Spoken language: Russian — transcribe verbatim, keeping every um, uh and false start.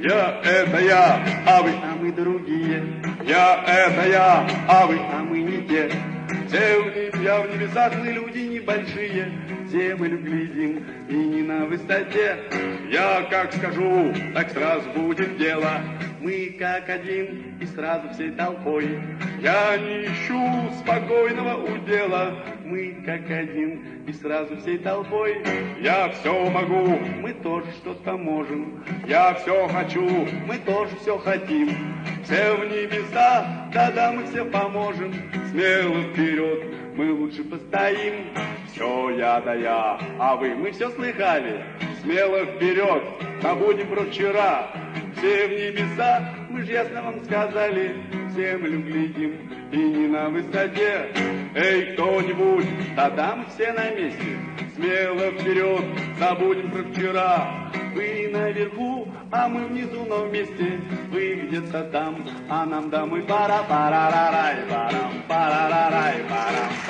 Я — это я, а вы, а мы другие. Я — это я, а вы, а мы не те. Все в небе, я в небесах, мы люди небольшие. Землю глядим и не на высоте. Я как скажу, так сразу будет дело. Мы как один и сразу всей толпой. Я не ищу спокойного удела. Мы как один и сразу всей толпой. Я все могу, мы тоже что-то можем. Я все хочу, мы тоже все хотим. Все в небеса, да-да, мы все поможем. Смело вперед, мы лучше постоим. Все я да я, а вы, мы все слыхали. Смело вперед, забудем про вчера. Все в небеса, мы же ясно вам сказали. Землю глядим и не на высоте. Эй, кто-нибудь, да-да, мы все на месте. Смело вперед, забудем про вчера. Вы наверху, а мы внизу, но вместе. Вы где-то там, а нам домой пора, пара-рарай, парам, пара-рарай, парам.